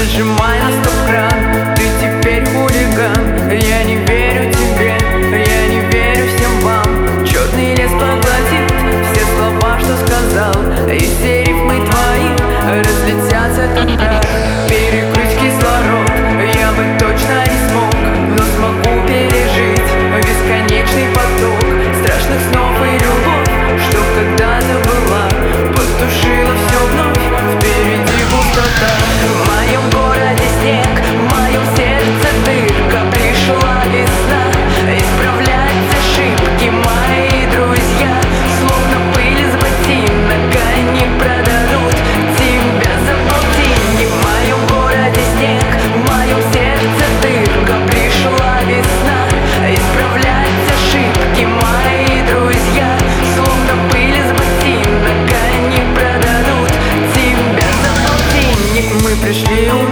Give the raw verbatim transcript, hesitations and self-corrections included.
Нажимай на стоп-кран, ты теперь хулиган. Я не верю тебе, я не верю всем вам. Черный лес поглотит все слова, что сказал, и все рифмы твои разлетятся как прах. Перекрыть кислород я бы точно не смог, но смогу пережить бесконечный поток страшных снов и любовь, что когда-то была, потушила все вновь, впереди пустота. В моем городе снег, в моем сердце дырка. Пришла весна исправлять ошибки, мои друзья, словно пыль из ботинок, они продадут тебя за полтинник. В моем городе снег, в моем сердце дырка. Пришла весна исправлять ошибки, мои друзья, словно пыль из ботинок, они продадут тебя за полтинник. Мы пришли